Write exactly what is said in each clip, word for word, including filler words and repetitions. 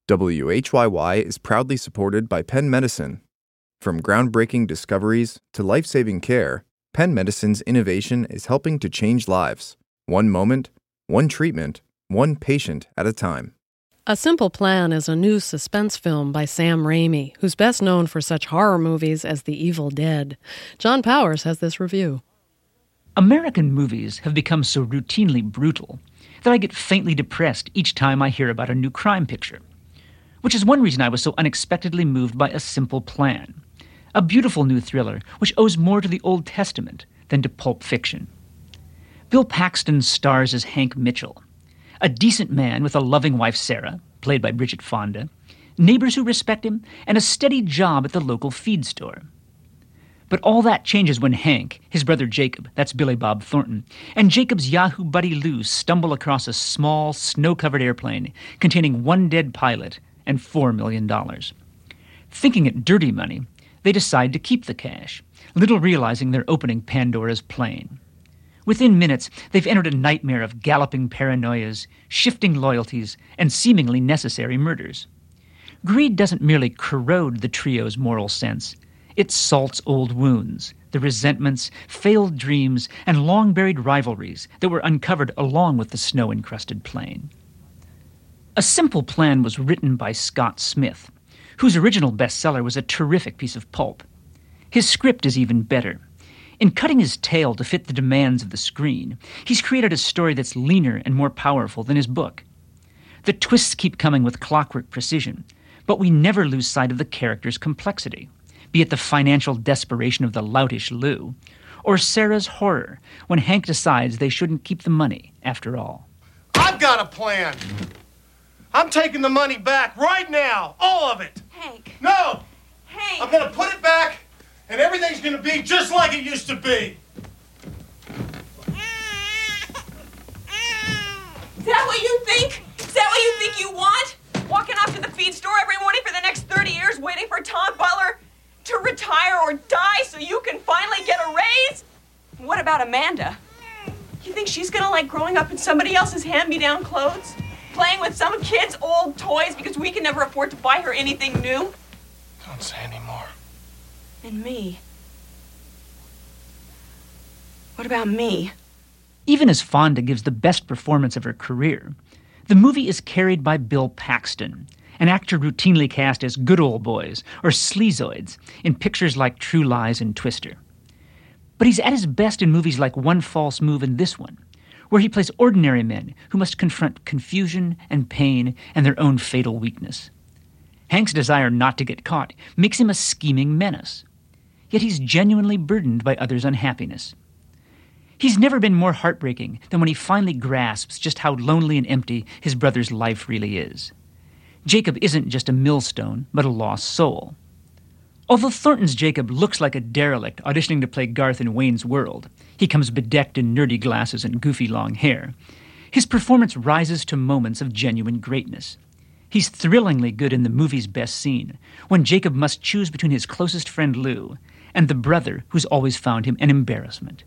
W H Y Y is proudly supported by Penn Medicine. From groundbreaking discoveries to life-saving care, Penn Medicine's innovation is helping to change lives, one moment, one treatment, one patient at a time. A Simple Plan is a new suspense film by Sam Raimi, who's best known for such horror movies as The Evil Dead. John Powers has this review. American movies have become so routinely brutal that I get faintly depressed each time I hear about a new crime picture. Which is one reason I was so unexpectedly moved by A Simple Plan, a beautiful new thriller which owes more to the Old Testament than to Pulp Fiction. Bill Paxton stars as Hank Mitchell, a decent man with a loving wife Sarah, played by Bridget Fonda, neighbors who respect him, and a steady job at the local feed store. But all that changes when Hank, his brother Jacob, that's Billy Bob Thornton, and Jacob's Yahoo buddy Lou stumble across a small, snow-covered airplane containing one dead pilot and four million dollars. Thinking it dirty money, they decide to keep the cash, little realizing they're opening Pandora's plane. Within minutes, they've entered a nightmare of galloping paranoias, shifting loyalties, and seemingly necessary murders. Greed doesn't merely corrode the trio's moral sense. It salts old wounds, the resentments, failed dreams, and long-buried rivalries that were uncovered along with the snow-encrusted plain. A Simple Plan was written by Scott Smith, whose original bestseller was a terrific piece of pulp. His script is even better. In cutting his tale to fit the demands of the screen, he's created a story that's leaner and more powerful than his book. The twists keep coming with clockwork precision, but we never lose sight of the character's complexity, be it the financial desperation of the loutish Lou, or Sarah's horror when Hank decides they shouldn't keep the money after all. I've got a plan! I'm taking the money back right now, all of it. Hank. No. Hank. I'm gonna put it back, and everything's gonna be just like it used to be. Is that what you think? Is that what you think you want? Walking off to the feed store every morning for the next thirty years, waiting for Tom Butler to retire or die so you can finally get a raise? What about Amanda? You think she's gonna like growing up in somebody else's hand-me-down clothes? Playing with some kid's old toys because we can never afford to buy her anything new? Don't say any more. And me? What about me? Even as Fonda gives the best performance of her career, the movie is carried by Bill Paxton, an actor routinely cast as good old boys or sleazoids in pictures like True Lies and Twister. But he's at his best in movies like One False Move and this one, where he plays ordinary men who must confront confusion and pain and their own fatal weakness. Hank's desire not to get caught makes him a scheming menace, yet he's genuinely burdened by others' unhappiness. He's never been more heartbreaking than when he finally grasps just how lonely and empty his brother's life really is. Jacob isn't just a millstone, but a lost soul. Although Thornton's Jacob looks like a derelict auditioning to play Garth in Wayne's World, he comes bedecked in nerdy glasses and goofy long hair, his performance rises to moments of genuine greatness. He's thrillingly good in the movie's best scene, when Jacob must choose between his closest friend Lou and the brother who's always found him an embarrassment.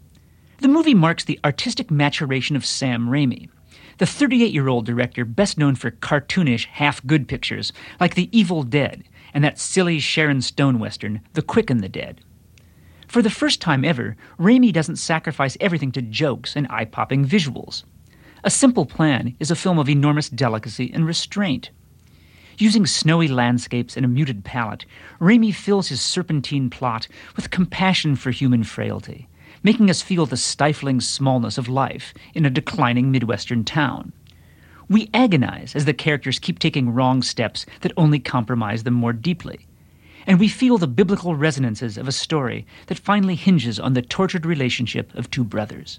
The movie marks the artistic maturation of Sam Raimi, the thirty-eight-year-old director best known for cartoonish, half-good pictures like The Evil Dead and that silly Sharon Stone western, The Quick and the Dead. For the first time ever, Raimi doesn't sacrifice everything to jokes and eye-popping visuals. A Simple Plan is a film of enormous delicacy and restraint. Using snowy landscapes and a muted palette, Raimi fills his serpentine plot with compassion for human frailty, making us feel the stifling smallness of life in a declining Midwestern town. We agonize as the characters keep taking wrong steps that only compromise them more deeply. And we feel the biblical resonances of a story that finally hinges on the tortured relationship of two brothers.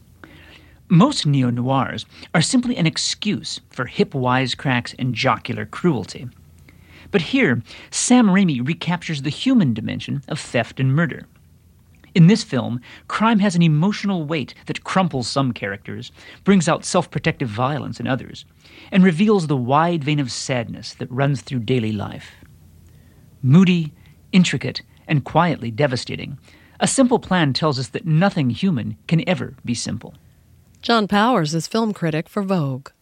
Most neo-noirs are simply an excuse for hip wisecracks and jocular cruelty. But here, Sam Raimi recaptures the human dimension of theft and murder. In this film, crime has an emotional weight that crumples some characters, brings out self-protective violence in others, and reveals the wide vein of sadness that runs through daily life. Moody, intricate, and quietly devastating, A Simple Plan tells us that nothing human can ever be simple. John Powers is film critic for Vogue.